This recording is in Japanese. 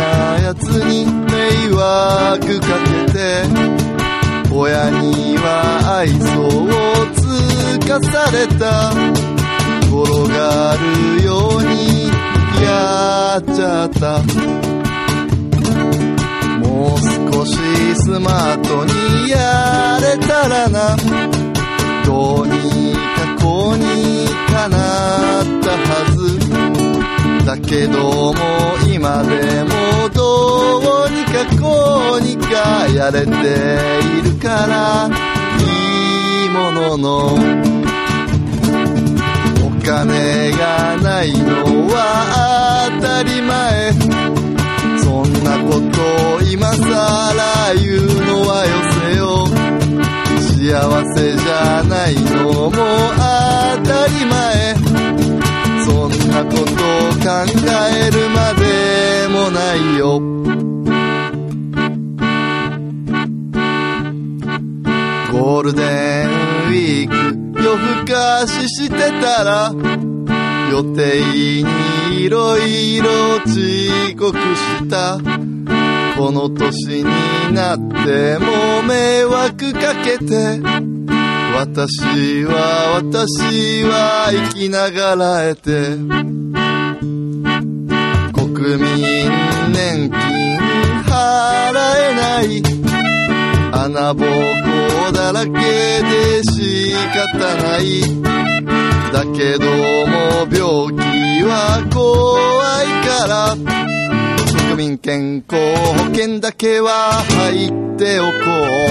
やつに迷惑かけて、親には愛想をつかされた。転がるようにやっちゃった。もう少しスマートにやれたらな。どうにかこうにかなったはずだけども、今でもどうにかこうにかやれているからいいものの、お金がないのは当たり前。そんなことを今さら言うのはよせよ。幸せじゃないのも当たり前。そんなことを考えるまでもないよ。ゴールデンウィーク夜更かししてたら、予定にいろいろ遅刻した。この年になっても迷惑かけて、私は生きながらえて、国民年金払えない、穴ぼこだらけで仕方ない。だけども病気は怖いから、国民健康保険だけは入っておこう。